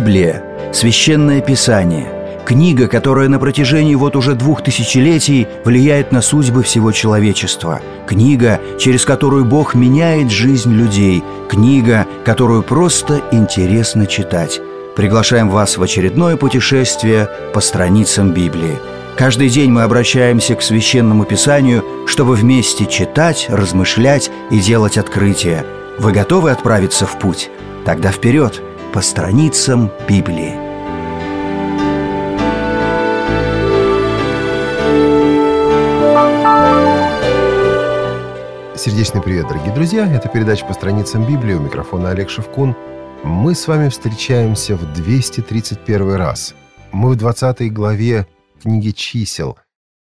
Библия – священное писание, книга, которая на протяжении уже 2000 влияет на судьбы всего человечества, книга, через которую Бог меняет жизнь людей, книга, которую просто интересно читать. Приглашаем вас в очередное путешествие по страницам Библии. Каждый день мы обращаемся к Священному Писанию, чтобы вместе читать, размышлять и делать открытия. Вы готовы отправиться в путь? Тогда вперед, по страницам Библии. Сердечный привет, дорогие друзья! Это передача «По страницам Библии». У микрофона Олег Шевкун. Мы с вами встречаемся в 231 раз. Мы в 20 главе книги «Чисел».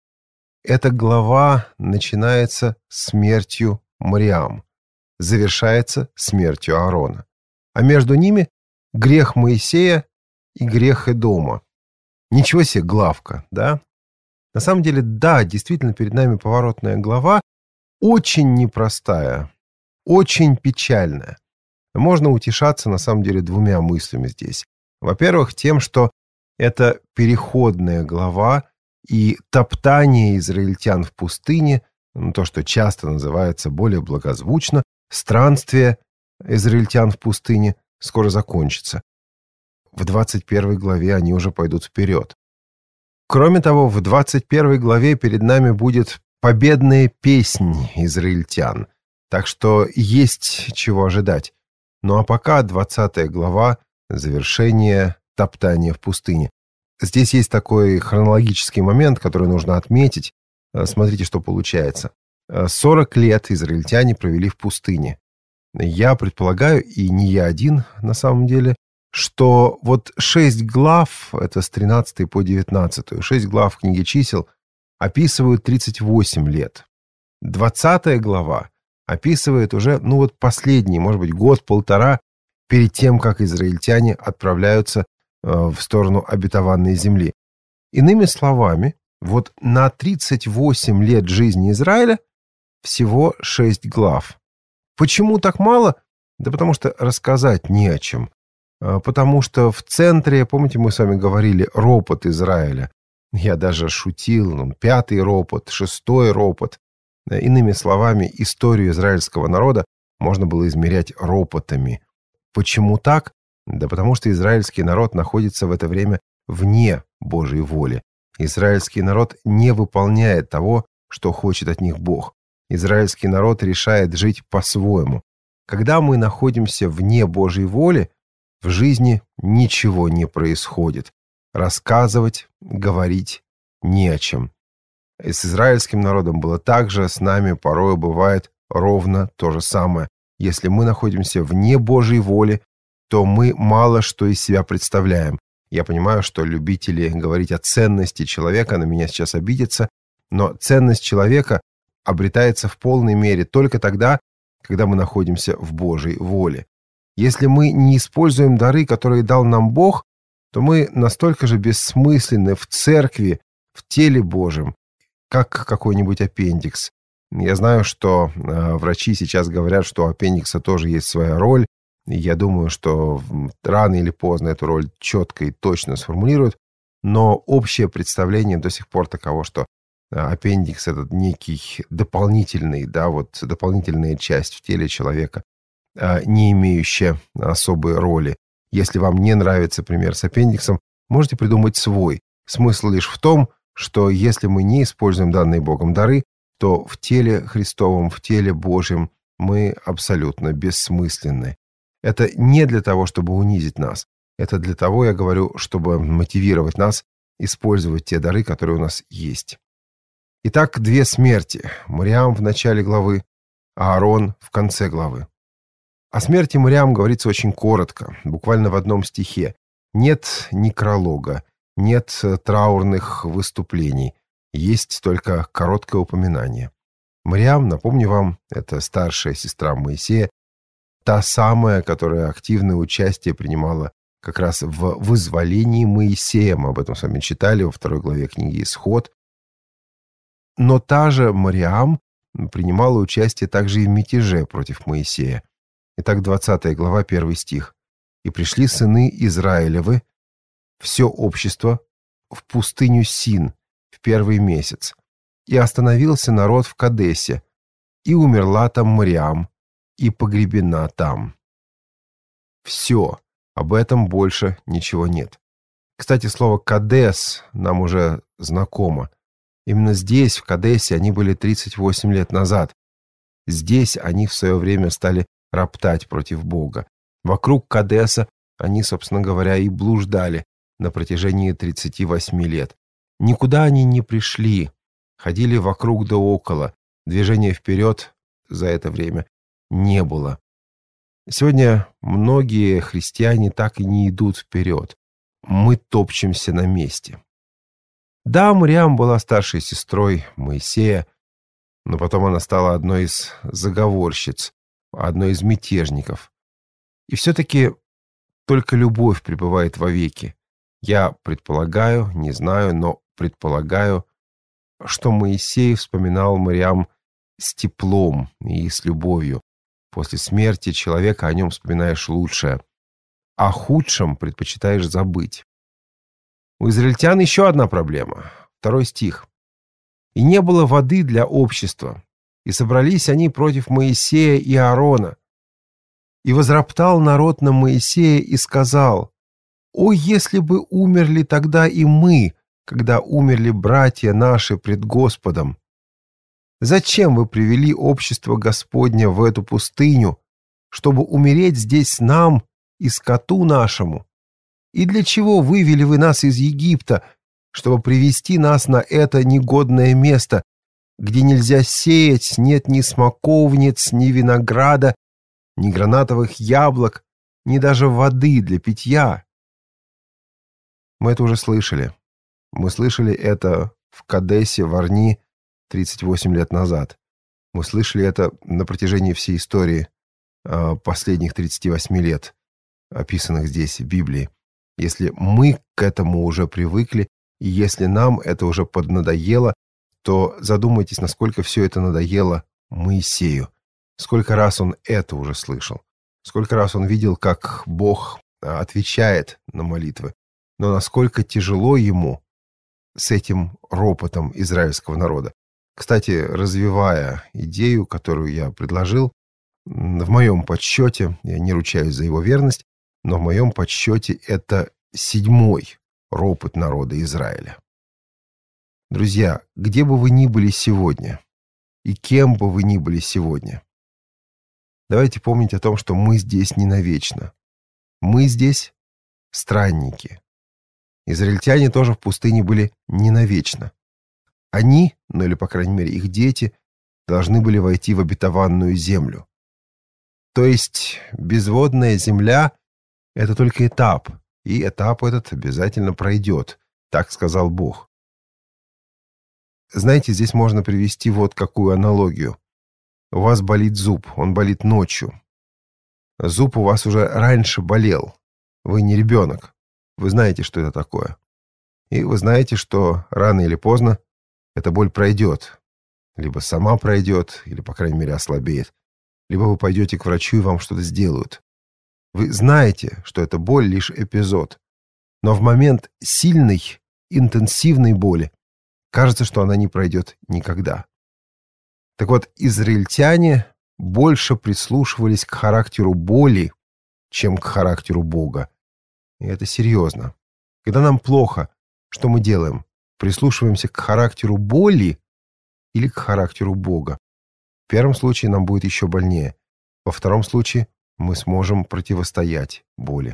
Эта глава начинается смертью Мириам, завершается смертью Аарона. А между ними грех Моисея и грех Эдома. Ничего себе главка, да? На самом деле, да, действительно, перед нами поворотная глава, очень непростая, очень печальная. Можно утешаться, на самом деле, двумя мыслями здесь. Во-первых, тем, что это переходная глава, и топтание израильтян в пустыне, то, что часто называется более благозвучно, странствие израильтян в пустыне, скоро закончится. В 21 главе они уже пойдут вперед. Кроме того, в 21 главе перед нами будет победная песнь израильтян, так что есть чего ожидать. Ну а пока 20 глава – завершение топтания в пустыне. Здесь есть такой хронологический момент, который нужно отметить. Смотрите, что получается. 40 лет израильтяне провели в пустыне. Я предполагаю, и не я один на самом деле, что вот 6 глав, это с 13 по 19, 6 глав книги «Чисел» описывают 38 лет. 20 глава описывает уже, последний, может быть, год-полтора перед тем, как израильтяне отправляются в сторону обетованной земли. Иными словами, вот на 38 лет жизни Израиля всего 6 глав. Почему так мало? Да потому что рассказать не о чем. Потому что в центре, помните, мы с вами говорили, ропот Израиля. Я даже шутил, 5-й ропот, 6-й ропот. Иными словами, историю израильского народа можно было измерять ропотами. Почему так? Да потому что израильский народ находится в это время вне Божьей воли. Израильский народ не выполняет того, что хочет от них Бог. Израильский народ решает жить по-своему. Когда мы находимся вне Божьей воли, в жизни ничего не происходит. Рассказывать, говорить не о чем. И с израильским народом было так же, с нами порой бывает ровно то же самое. Если мы находимся вне Божьей воли, то мы мало что из себя представляем. Я понимаю, что любители говорить о ценности человека на меня сейчас обидятся, но ценность человека обретается в полной мере только тогда, когда мы находимся в Божьей воле. Если мы не используем дары, которые дал нам Бог, то мы настолько же бессмысленны в церкви, в теле Божьем, как какой-нибудь аппендикс. Я знаю, что врачи сейчас говорят, что у аппендикса тоже есть своя роль. И я думаю, что рано или поздно эту роль четко и точно сформулируют. Но общее представление до сих пор таково, что аппендикс – это некий дополнительная часть в теле человека, не имеющая особой роли. Если вам не нравится пример с аппендиксом, можете придумать свой. Смысл лишь в том, что если мы не используем данные Богом дары, то в теле Христовом, в теле Божьем мы абсолютно бессмысленны. Это не для того, чтобы унизить нас. Это для того, я говорю, чтобы мотивировать нас использовать те дары, которые у нас есть. Итак, 2 смерти. Мириам в начале главы, а Аарон в конце главы. О смерти Мириам говорится очень коротко, буквально в одном стихе. Нет некролога, нет траурных выступлений, есть только короткое упоминание. Мириам, напомню вам, это старшая сестра Моисея, та самая, которая активное участие принимала как раз в вызволении Моисея. Мы об этом с вами читали во 2 главе книги «Исход». Но та же Мириам принимала участие также и в мятеже против Моисея. Итак, 20 глава, 1 стих. И пришли сыны Израилевы, все общество, в пустыню Син в первый месяц. И остановился народ в Кадесе, и умерла там Мириам, и погребена там. Все, об этом больше ничего нет. Кстати, слово «Кадес» нам уже знакомо. Именно здесь, в Кадесе, они были 38 лет назад. Здесь они в свое время стали роптать против Бога. Вокруг Кадеса они, собственно говоря, и блуждали на протяжении 38 лет. Никуда они не пришли, ходили вокруг да около. Движения вперед за это время не было. Сегодня многие христиане так и не идут вперед. Мы топчемся на месте. Да, Мириам была старшей сестрой Моисея, но потом она стала одной из заговорщиц, одной из мятежников. И все-таки только любовь пребывает вовеки. Я предполагаю, не знаю, но предполагаю, что Моисей вспоминал Мириам с теплом и с любовью. После смерти человека о нем вспоминаешь лучшее. О худшем предпочитаешь забыть. У израильтян еще одна проблема. 2 стих. «И не было воды для общества, и собрались они против Моисея и Аарона. И возроптал народ на Моисея и сказал: О, если бы умерли тогда и мы, когда умерли братья наши пред Господом! Зачем вы привели общество Господня в эту пустыню, чтобы умереть здесь нам и скоту нашему? И для чего вывели вы нас из Египта, чтобы привести нас на это негодное место, где нельзя сеять, нет ни смоковниц, ни винограда, ни гранатовых яблок, ни даже воды для питья?» Мы это уже слышали. Мы слышали это в Кадесе, в Арни, 38 лет назад. Мы слышали это на протяжении всей истории последних 38 лет, описанных здесь в Библии. Если мы к этому уже привыкли, и если нам это уже поднадоело, то задумайтесь, насколько все это надоело Моисею. Сколько раз он это уже слышал. Сколько раз он видел, как Бог отвечает на молитвы. Но насколько тяжело ему с этим ропотом израильского народа. Кстати, развивая идею, которую я предложил, в моем подсчете, я не ручаюсь за его верность, но в моем подсчете это 7-й ропот народа Израиля. Друзья, где бы вы ни были сегодня, и кем бы вы ни были сегодня, давайте помнить о том, что мы здесь не навечно. Мы здесь странники. Израильтяне тоже в пустыне были не навечно. Они, ну или, по крайней мере, их дети, должны были войти в обетованную землю. То есть безводная земля — это только этап, и этап этот обязательно пройдет, так сказал Бог. Знаете, здесь можно привести вот какую аналогию. У вас болит зуб, он болит ночью. Зуб у вас уже раньше болел. Вы не ребенок. Вы знаете, что это такое. И вы знаете, что рано или поздно эта боль пройдет. Либо сама пройдет, или, по крайней мере, ослабеет. Либо вы пойдете к врачу, и вам что-то сделают. Вы знаете, что эта боль лишь эпизод. Но в момент сильной, интенсивной боли кажется, что она не пройдет никогда. Так вот, израильтяне больше прислушивались к характеру боли, чем к характеру Бога. И это серьезно. Когда нам плохо, что мы делаем? Прислушиваемся к характеру боли или к характеру Бога? В первом случае нам будет еще больнее. Во втором случае мы сможем противостоять боли.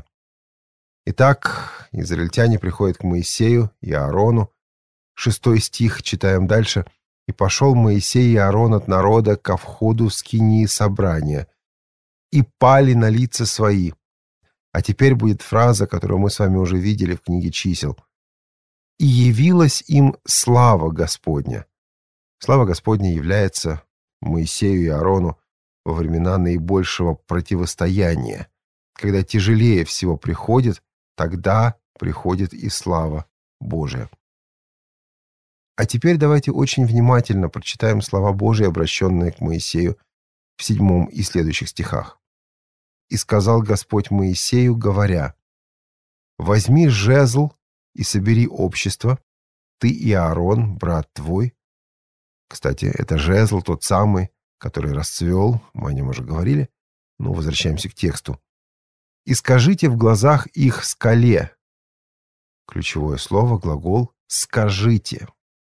Итак, израильтяне приходят к Моисею и Аарону. 6 стих, читаем дальше. «И пошел Моисей и Аарон от народа ко входу скинии собрания, и пали на лица свои». А теперь будет фраза, которую мы с вами уже видели в книге Чисел. «И явилась им слава Господня». Слава Господня является Моисею и Аарону во времена наибольшего противостояния. Когда тяжелее всего приходит, тогда приходит и слава Божия. А теперь давайте очень внимательно прочитаем слова Божии, обращенные к Моисею в 7 и следующих стихах. И сказал Господь Моисею, говоря: возьми жезл и собери общество, ты и Аарон, брат твой. Кстати, это жезл тот самый, который расцвел, мы о нем уже говорили. Но возвращаемся к тексту. И скажите в глазах их скале. Ключевое слово, глагол «скажите».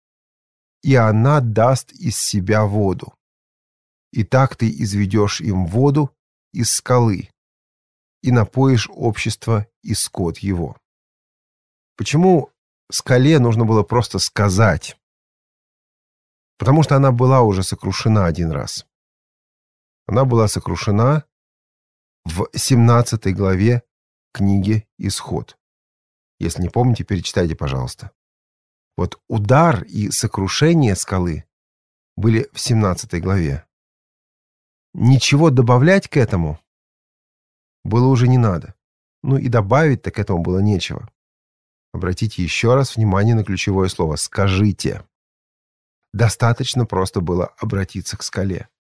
И она даст из себя воду. И так ты изведешь им воду из скалы, и напоишь общество и скот его. Почему скале нужно было просто сказать? Потому что она была уже сокрушена один раз. Она была сокрушена в 17 главе книги «Исход». Если не помните, перечитайте, пожалуйста. Вот удар и сокрушение скалы были в 17 главе. Ничего добавлять к этому было уже не надо. Ну и добавить-то к этому было нечего. Обратите еще раз внимание на ключевое слово «скажите». Достаточно просто было обратиться к скале.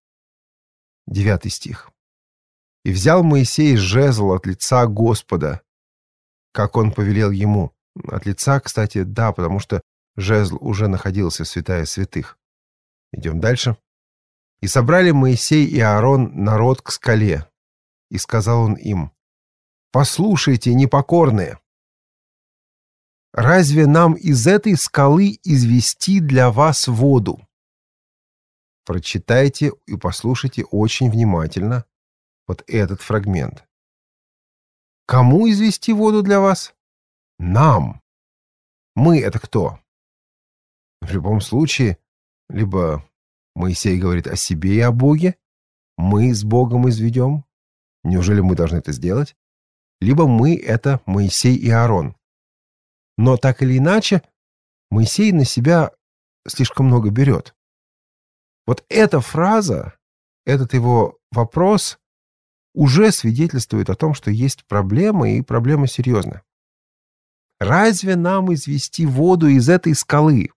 9 стих. «И взял Моисей жезл от лица Господа, как он повелел ему». От лица, кстати, да, потому что жезл уже находился в святая святых. Идем дальше. «И собрали Моисей и Аарон народ к скале. И сказал он им: послушайте, непокорные, разве нам из этой скалы извести для вас воду?» Прочитайте и послушайте очень внимательно вот этот фрагмент. Кому извести воду для вас? Нам. Мы — это кто? В любом случае, либо Моисей говорит о себе и о Боге, мы с Богом изведем. Неужели мы должны это сделать? Либо мы — это Моисей и Аарон. Но так или иначе, Моисей на себя слишком много берет. Вот эта фраза, этот его вопрос уже свидетельствует о том, что есть проблема, и проблема серьезная. Разве нам извести воду из этой скалы?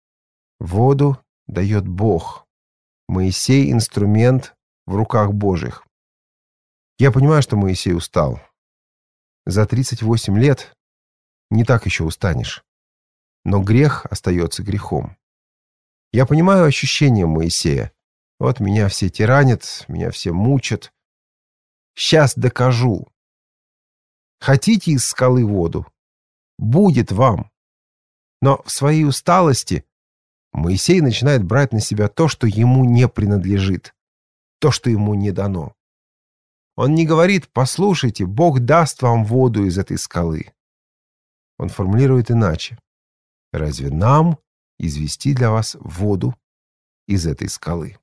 Воду дает Бог. Моисей — инструмент в руках Божьих. Я понимаю, что Моисей устал. За 38 лет не так еще устанешь. Но грех остается грехом. Я понимаю ощущения Моисея. Вот меня все тиранят, меня все мучат. Сейчас докажу. Хотите из скалы воду? Будет вам. Но в своей усталости Моисей начинает брать на себя то, что ему не принадлежит, то, что ему не дано. Он не говорит: послушайте, Бог даст вам воду из этой скалы. Он формулирует иначе: разве нам извести для вас воду из этой скалы?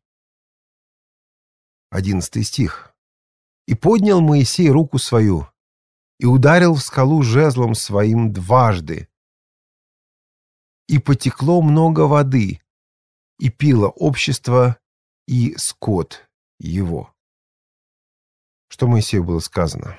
11 стих. «И поднял Моисей руку свою, и ударил в скалу жезлом своим дважды. И потекло много воды, и пило общество и скот его». Что Моисею было сказано?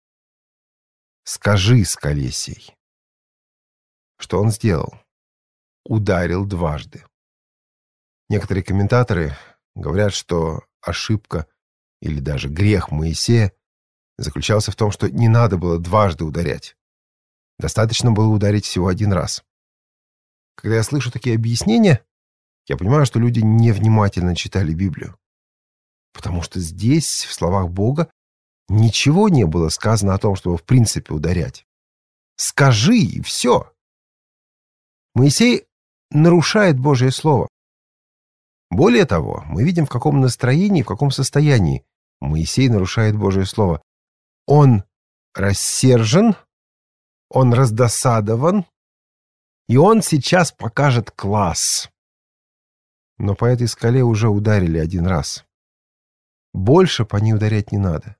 «Скажи скале сей». Что он сделал? Ударил дважды. Некоторые комментаторы говорят, что ошибка или даже грех Моисея заключался в том, что не надо было дважды ударять. Достаточно было ударить всего один раз. Когда я слышу такие объяснения, я понимаю, что люди невнимательно читали Библию. Потому что здесь, в словах Бога, ничего не было сказано о том, чтобы в принципе ударять. Скажи, и все. Моисей нарушает Божье Слово. Более того, мы видим, в каком настроении, в каком состоянии Моисей нарушает Божье Слово. Он рассержен, он раздосадован, и он сейчас покажет класс. Но по этой скале уже ударили один раз. Больше по ней ударять не надо.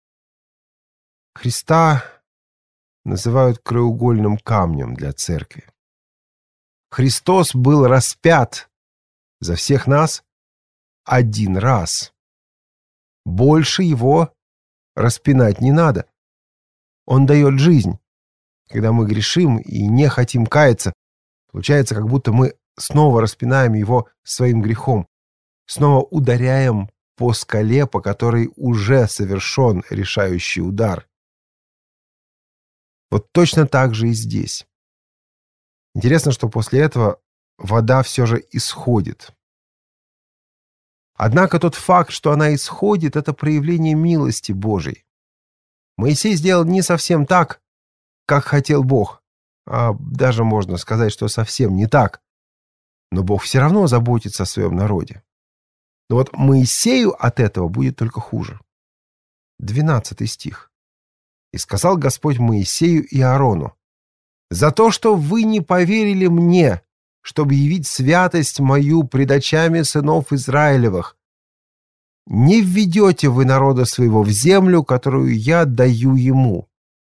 Христа называют краеугольным камнем для церкви. Христос был распят за всех нас один раз. Больше его распинать не надо. Он дает жизнь. Когда мы грешим и не хотим каяться, получается, как будто мы снова распинаем его своим грехом, снова ударяем по скале, по которой уже совершен решающий удар. Вот точно так же и здесь. Интересно, что после этого вода все же исходит. Однако тот факт, что она исходит, это проявление милости Божией. Моисей сделал не совсем так, как хотел Бог, а даже можно сказать, что совсем не так. Но Бог все равно заботится о своем народе. Но вот Моисею от этого будет только хуже. 12 стих. «И сказал Господь Моисею и Аарону: за то, что вы не поверили мне, чтобы явить святость мою пред очами сынов Израилевых, не введете вы народа своего в землю, которую я даю ему».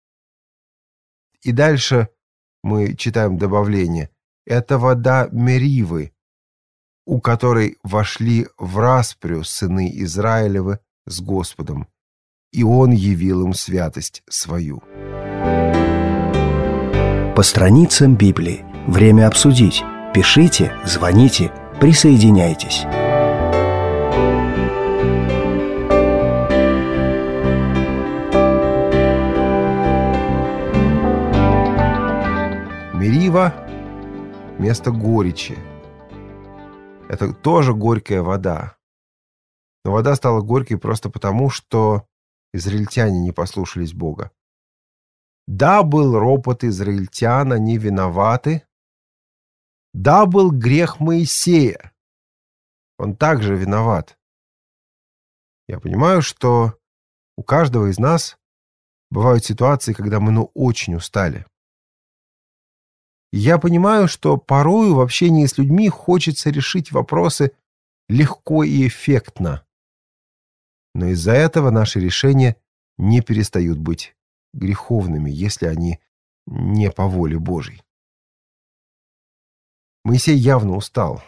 И дальше мы читаем добавление. Это вода Меривы, у которой вошли в распрю сыны Израилевы с Господом, и Он явил им святость свою. По страницам Библии. Время обсудить. Пишите, звоните, присоединяйтесь. Мерива – место горечи. Это тоже горькая вода. Но вода стала горькой просто потому, что израильтяне не послушались Бога. Да, был ропот израильтян, они виноваты. Да, был грех Моисея. Он также виноват. Я понимаю, что у каждого из нас бывают ситуации, когда мы очень устали. И я понимаю, что порою в общении с людьми хочется решить вопросы легко и эффектно. Но из-за этого наши решения не перестают быть греховными, если они не по воле Божьей. Моисей явно устал.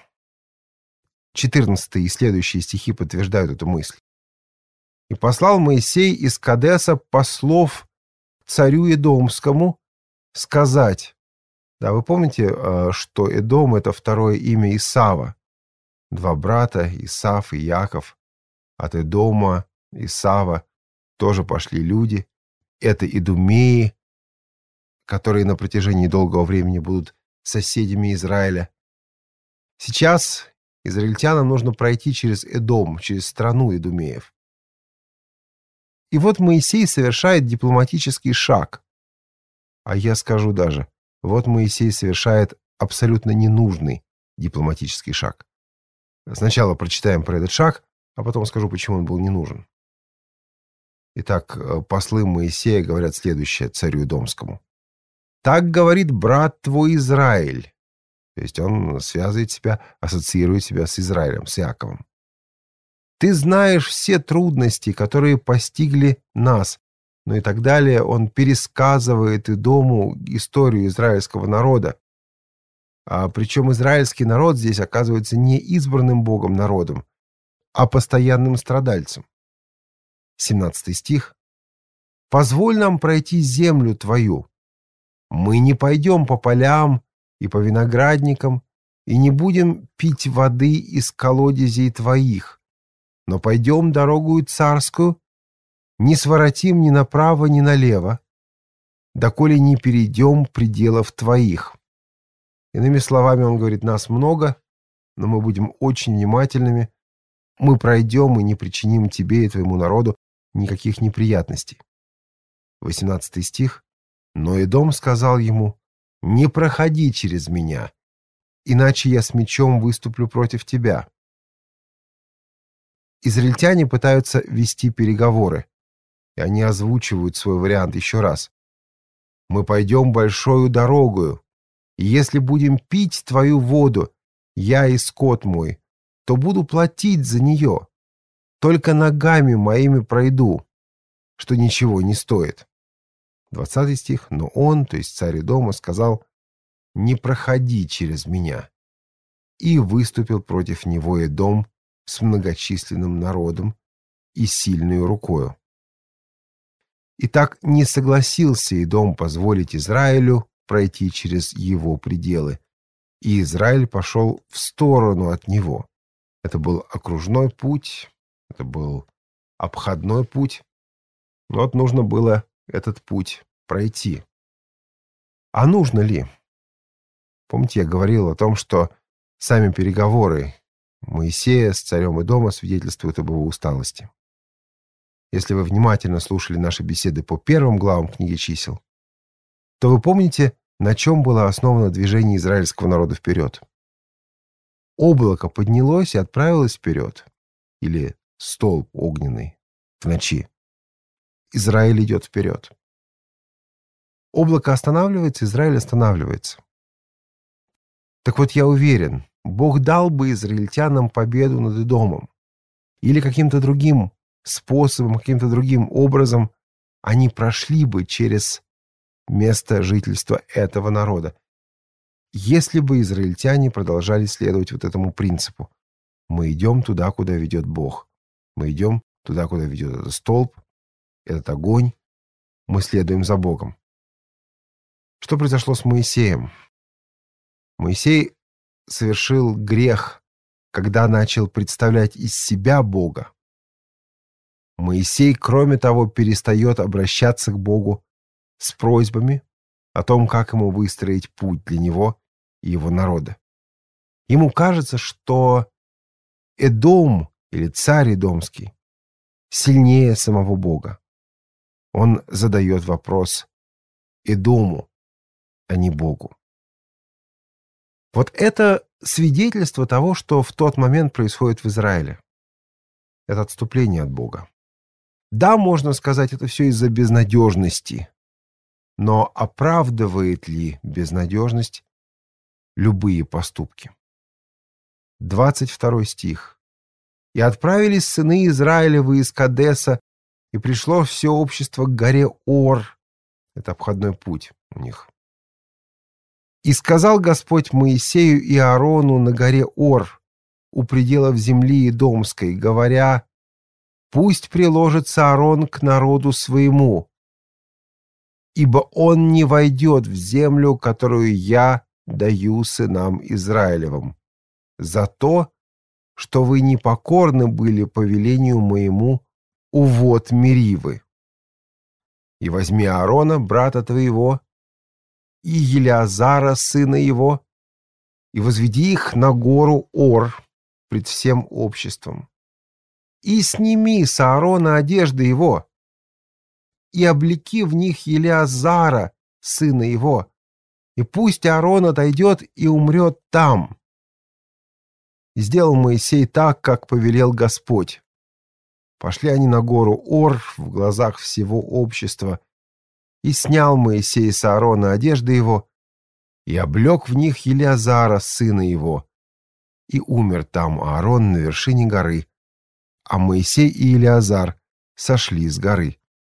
14 и следующие стихи подтверждают эту мысль. «И послал Моисей из Кадеса послов царю Эдомскому сказать». Да, вы помните, что Эдом — это второе имя Исава. Два брата, Исав и Яков. От Эдома, Исава тоже пошли люди. Это идумеи, которые на протяжении долгого времени будут соседями Израиля. Сейчас израильтянам нужно пройти через Эдом, через страну идумеев. И вот Моисей совершает дипломатический шаг. А я скажу даже, вот Моисей совершает абсолютно ненужный дипломатический шаг. Сначала прочитаем про этот шаг, а потом скажу, почему он был не нужен. Итак, послы Моисея говорят следующее царю Эдомскому. «Так говорит брат твой Израиль». То есть он связывает себя, ассоциирует себя с Израилем, с Иаковом. «Ты знаешь все трудности, которые постигли нас». Ну и так далее. Он пересказывает Эдому историю израильского народа. Причем израильский народ здесь оказывается не избранным Богом народом, а постоянным страдальцем. 17 стих. «Позволь нам пройти землю твою. Мы не пойдем по полям и по виноградникам, и не будем пить воды из колодезей твоих, но пойдем дорогою царскую, не своротим ни направо, ни налево, доколе не перейдем пределов твоих». Иными словами, он говорит, нас много, но мы будем очень внимательными. Мы пройдем и не причиним тебе и твоему народу никаких неприятностей. 18 стих. «Но Эдом сказал ему: не проходи через меня, иначе я с мечом выступлю против тебя». Израильтяне пытаются вести переговоры, и они озвучивают свой вариант еще раз. «Мы пойдем большою дорогою, и если будем пить твою воду, я и скот мой, то буду платить за нее. Только ногами моими пройду, что ничего не стоит». 20 стих. «Но он, то есть царь Эдома, сказал: не проходи через меня. И выступил против него Эдом с многочисленным народом и сильной рукою. Итак, не согласился Эдом позволить Израилю пройти через его пределы, и Израиль пошел в сторону от него. Это был окружной путь, Это был обходной путь. Но вот нужно было этот путь пройти. А нужно ли? Помните, я говорил о том, что сами переговоры Моисея с царем Эдома свидетельствуют об его усталости. Если вы внимательно слушали наши беседы по первым главам книги «Чисел», то вы помните, на чем было основано движение израильского народа вперед. Облако поднялось и отправилось вперед, или столб огненный в ночи. Израиль идет вперед. Облако останавливается, Израиль останавливается. Так вот, я уверен, Бог дал бы израильтянам победу над Эдомом. Или каким-то другим способом, каким-то другим образом они прошли бы через место жительства этого народа. Если бы израильтяне продолжали следовать вот этому принципу. Мы идем туда, куда ведет Бог. Мы идем туда, куда ведет этот столб, этот огонь. Мы следуем за Богом. Что произошло с Моисеем? Моисей совершил грех, когда начал представлять из себя Бога. Моисей, кроме того, перестает обращаться к Богу с просьбами о том, как ему выстроить путь для него и его народа. Ему кажется, что Эдом или царь Эдомский сильнее самого Бога. Он задает вопрос Эдому, а не Богу. Вот это свидетельство того, что в тот момент происходит в Израиле. Это отступление от Бога. Да, можно сказать, это все из-за безнадежности. Но оправдывает ли безнадежность любые поступки? 22 стих. «И отправились сыны Израилевы из Кадеса, и пришло все общество к горе Ор». Это обходной путь у них. «И сказал Господь Моисею и Аарону на горе Ор, у пределов земли Идомской, говоря: пусть приложится Аарон к народу своему, ибо он не войдет в землю, которую я даю сынам Израилевым, за то, что вы непокорны были повелению моему у вод Меривы. И возьми Аарона, брата твоего, и Елеазара, сына его, и возведи их на гору Ор пред всем обществом. И сними с Аарона одежды его, и облеки в них Елеазара, сына его, и пусть Аарон отойдет и умрет там». И сделал Моисей так, как повелел Господь. Пошли они на гору Ор в глазах всего общества, и снял Моисей с Аарона одежды его, и облек в них Елеазара, сына его, и умер там Аарон на вершине горы, а Моисей и Елеазар сошли с горы.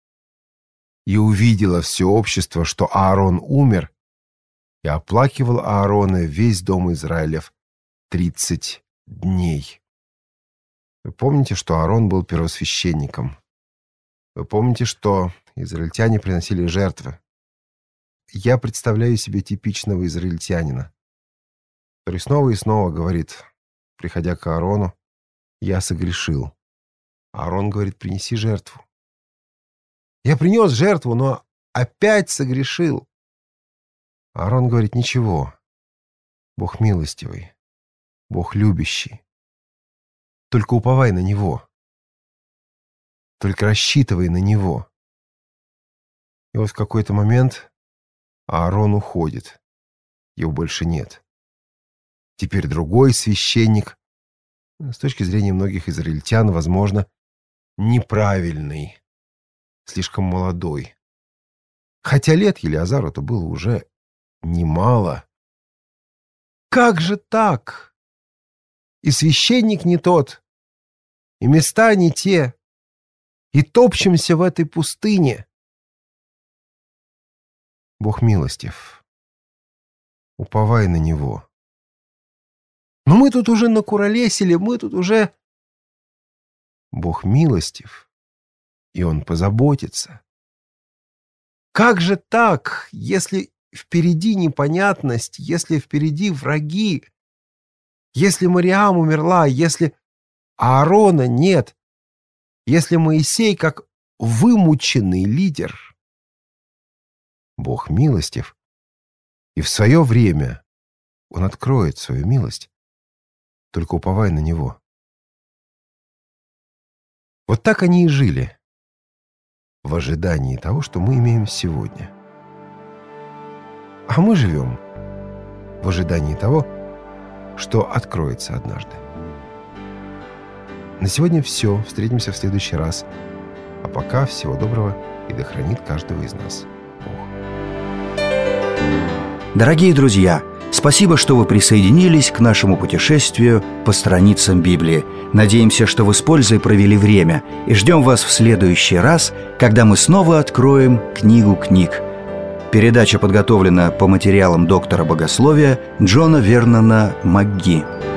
И увидело все общество, что Аарон умер, и оплакивал Аарона весь дом Израилев 30 дней. Вы помните, что Аарон был первосвященником. Вы помните, что израильтяне приносили жертвы. Я представляю себе типичного израильтянина, который снова и снова говорит, приходя к Аарону: «Я согрешил». Аарон говорит: «Принеси жертву». «Я принес жертву, но опять согрешил». Аарон говорит: «Ничего, Бог милостивый, Бог любящий. Только уповай на Него. Только рассчитывай на Него». И вот в какой-то момент Аарон уходит. Его больше нет. Теперь другой священник, с точки зрения многих израильтян, возможно, неправильный, слишком молодой. Хотя лет Елеазару-то было уже немало. Как же так? И священник не тот, и места не те, и топчемся в этой пустыне. Бог милостив. Уповай на Него. Но мы тут уже накуролесили, мы тут уже... Бог милостив, и Он позаботится. Как же так, если впереди непонятность, если впереди враги, если Мариам умерла, если Аарона нет, Если Моисей, как вымученный лидер, Бог милостив, и в свое время Он откроет свою милость, только уповай на Него. Вот так они и жили, в ожидании того, что мы имеем сегодня. А мы живем в ожидании того, что откроется однажды. На сегодня все. Встретимся в следующий раз. А пока всего доброго, и да хранит каждого из нас Бог. Дорогие друзья, спасибо, что вы присоединились к нашему путешествию по страницам Библии. Надеемся, что вы с пользой провели время, и ждем вас в следующий раз, когда мы снова откроем книгу книг. Передача подготовлена по материалам доктора богословия Джона Вернона МакГи.